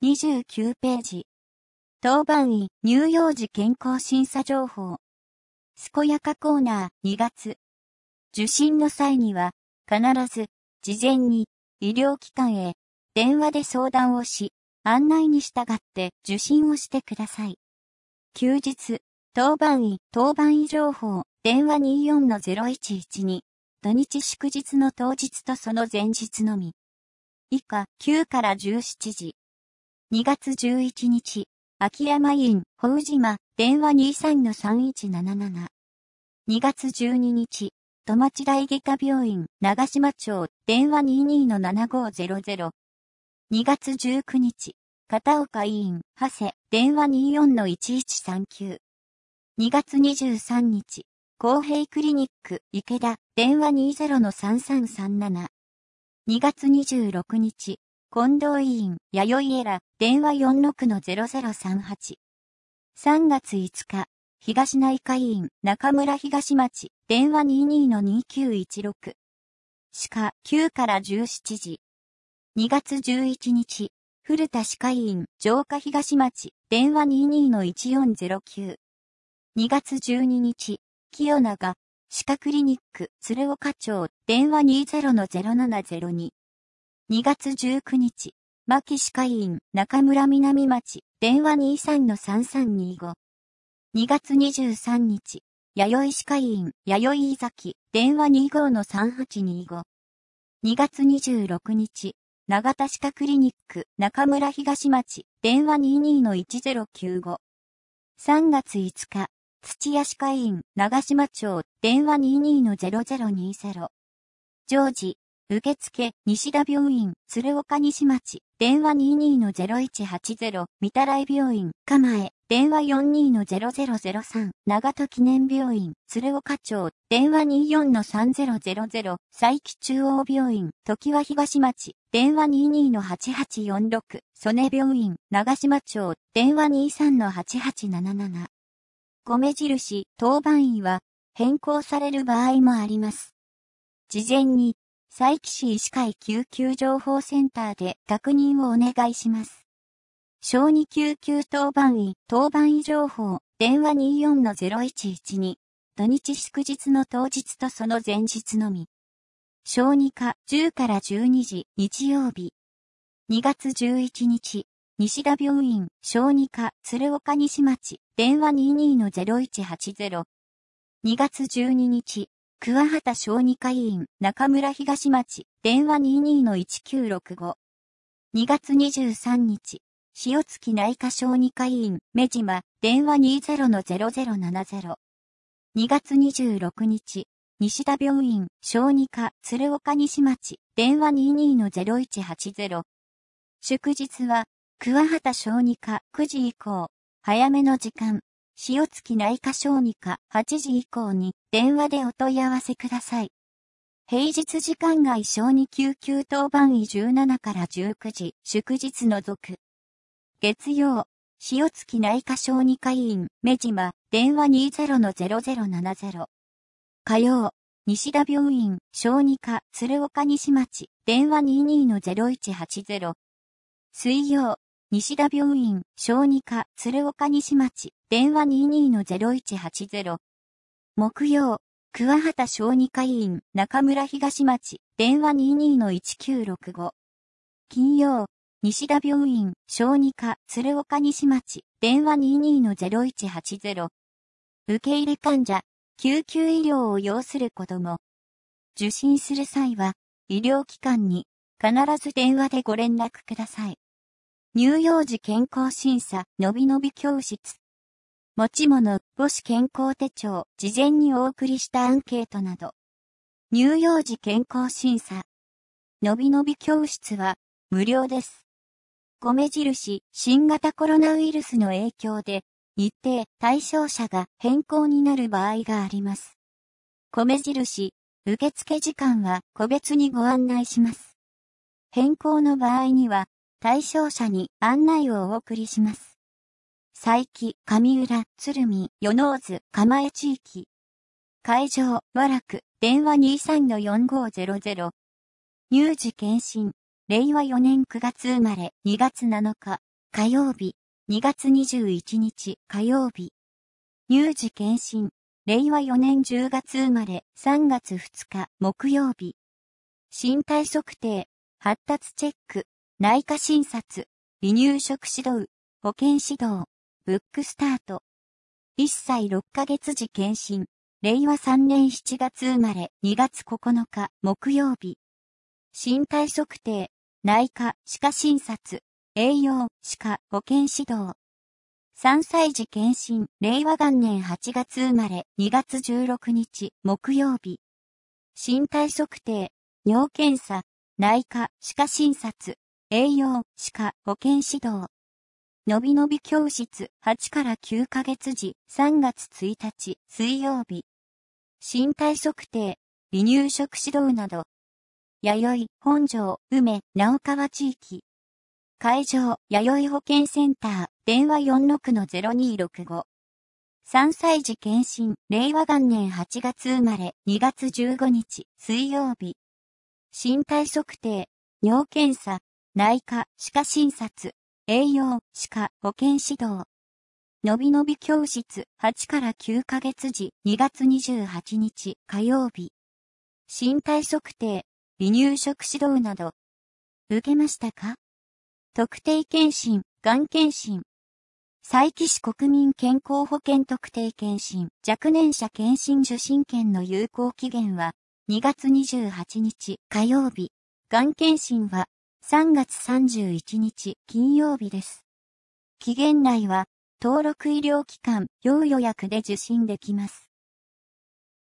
29ページ。当番医、乳幼児健康審査情報。健やかコーナー2月。受診の際には、必ず、事前に、医療機関へ、電話で相談をし、案内に従って受診をしてください。休日、当番医情報、電話 24-0112。土日祝日の当日とその前日のみ。以下、9から17時。2月11日、秋山院、宝島、電話 23-3177。2月12日、戸町大外科病院、長島町、電話 22-7500。2月19日、片岡医院、長谷、電話 24-1139。2月23日、公平クリニック、池田、電話 20-3337。2月26日、近藤医院、弥生エラ、電話 46-0038。3月5日、東内科医院、中村東町、電話 22-2916。歯科9から17時。2月11日、古田歯科医院、城下東町、電話 22-1409。2月12日、清永、歯科クリニック、鶴岡町、電話 20-0702。2月19日、牧歯科医院、中村南町、電話 23-3325。2月23日、弥生歯科医院、弥生井崎、電話 25-3825。2月26日、長田歯科クリニック、中村東町、電話 22-1095。3月5日、土屋歯科医院、長島町、電話 22-0020。常時、受付、西田病院、鶴岡西町、電話 22-0180、御手洗病院、蒲江、電話 42-0003、長門記念病院、鶴岡町、電話 24-3000、佐伯中央病院、常盤東町、電話 22-8846、曽根病院、長島町、電話 23-8877。米印、当番医は、変更される場合もあります。事前に、佐伯市医師会救急情報センターで確認をお願いします。小児救急当番医情報、電話 24-0112。土日祝日の当日とその前日のみ。小児科10から12時、日曜日。2月11日、西田病院、小児科、鶴岡西町、電話 22-0180。2月12日、桑畑小児科医院、中村東町、電話 22-1965。2月23日、塩月内科小児科医院、目島、電話 20-0070。2月26日、西田病院、小児科、鶴岡西町、電話 22-0180。祝日は、桑畑小児科9時以降、早めの時間、塩月内科小児科8時以降に電話でお問い合わせください。平日時間外小児救急当番医17から19時、祝日除く。月曜、塩月内科小児科医院、目島、電話 20-0070。火曜、西田病院、小児科、鶴岡西町、電話 22-0180。水曜、西田病院、小児科、鶴岡西町、電話 22-0180。木曜、桑畑小児科医院、中村東町、電話 22-1965。金曜、西田病院、小児科、鶴岡西町、電話 22-0180。受け入れ患者、救急医療を要する子供。受診する際は、医療機関に必ず電話でご連絡ください。乳幼児健康審査、のびのび教室。持ち物、母子健康手帳、事前にお送りしたアンケートなど。乳幼児健康審査。のびのび教室は、無料です。米印、新型コロナウイルスの影響で、日程、対象者が変更になる場合があります。米印、受付時間は個別にご案内します。変更の場合には、対象者に案内をお送りします。佐伯、上浦、鶴見、与野津、蒲江地域。会場、和楽、電話 23-4500。乳児検診、令和4年9月生まれ、2月7日。 火曜日、2月21日火曜日。乳児検診、令和4年10月生まれ3月2日木曜日。身体測定、発達チェック、内科診察、離乳食指導、保健指導、ブックスタート。1歳6ヶ月時検診、令和3年7月生まれ2月9日木曜日。身体測定、内科、歯科診察、栄養、歯科、保健指導。3歳児検診、令和元年8月生まれ2月16日木曜日。身体測定、尿検査、内科、歯科診察、栄養、歯科、保健指導。のびのび教室、8から9ヶ月時、3月1日、水曜日。身体測定、離乳食指導など。弥生、本庄、梅、直川地域。会場、弥生保健センター、電話46-0265。3歳児検診、令和元年8月生まれ、2月15日、水曜日。身体測定、尿検査、内科、歯科診察、栄養、歯科、保健指導。のびのび教室、8から9ヶ月時、2月28日、火曜日。身体測定、離乳食指導など。受けましたか？特定健診、がん検診。佐伯市国民健康保険特定健診、若年者健診受診券の有効期限は、2月28日火曜日。がん検診は、3月31日金曜日です。期限内は、登録医療機関、要予約で受診できます。